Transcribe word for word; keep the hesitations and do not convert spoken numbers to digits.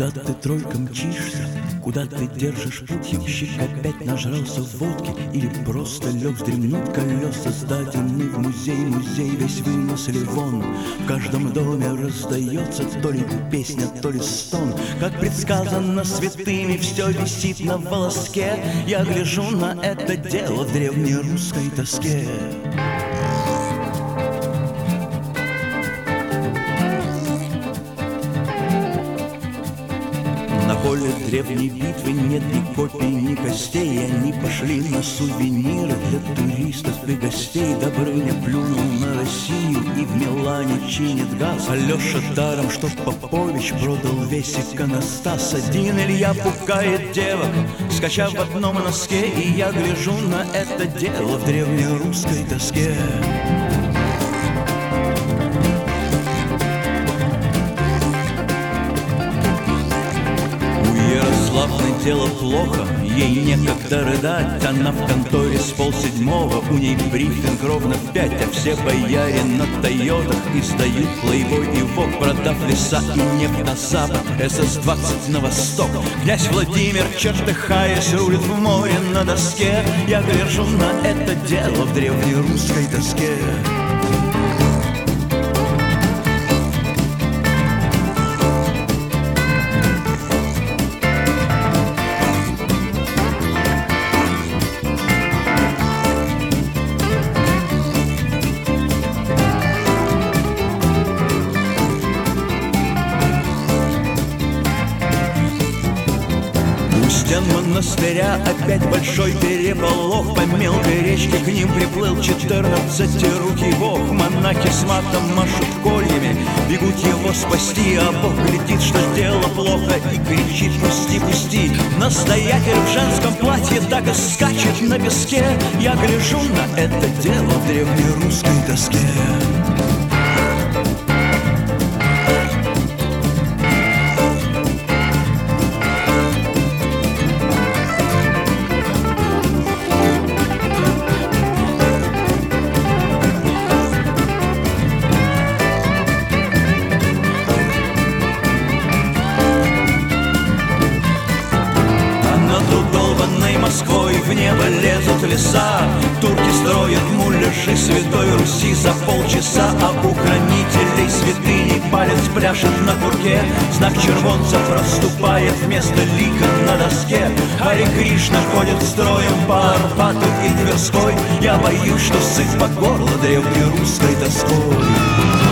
Куда ты тройка мчишься, куда ты держишь путь? Ямщик опять нажрался водки или просто лег вздремнуть? Колеса сдадены в музей, музей весь вынесли вон. В каждом доме раздается то ли песня, то ли стон. Как предсказано святыми, все висит на волоске. Я гляжу на это дело в древнерусской тоске. На поле древней битвы нет ни копий, ни костей. Они пошли на сувениры для туристов и гостей. Добрыня плюнул на Россию и в Милане чинит газ. Алеша даром, что Попович продал весь иконостас. Один Илья пугает девок, скачав в одном носке. И я гляжу на это дело в древнерусской тоске. Славное дело плохо, ей некогда рыдать. Она в конторе с полседьмого, у ней брифинг ровно в пять. А все бояре на Тойотах издают плейбой и вок. Продав леса и нефть на запад, эс эс двадцать на восток. Князь Владимир, чертыхаясь, рулит в море на доске. Я гляжу на это дело в древнерусской тоске. Стен монастыря опять большой переполох. По мелкой речке к ним приплыл четырнадцатирукий бог. Монахи с матом машут кольями, бегут его спасти. А Бог глядит, что дело плохо, и кричит: пусти, пусти. Настоятель в женском платье так и скачет на песке. Я гляжу на это дело в древнерусской тоске. Москвой в небо лезут леса. Турки строят муляжи Святой Руси за полчаса. А у хранителей святыни палец пляшет на курке. Знак червонца проступает вместо лика на доске. Харе Кришна ходит строем по Арбату и Тверской. Я боюсь, что сыт по горло древнерусской тоской.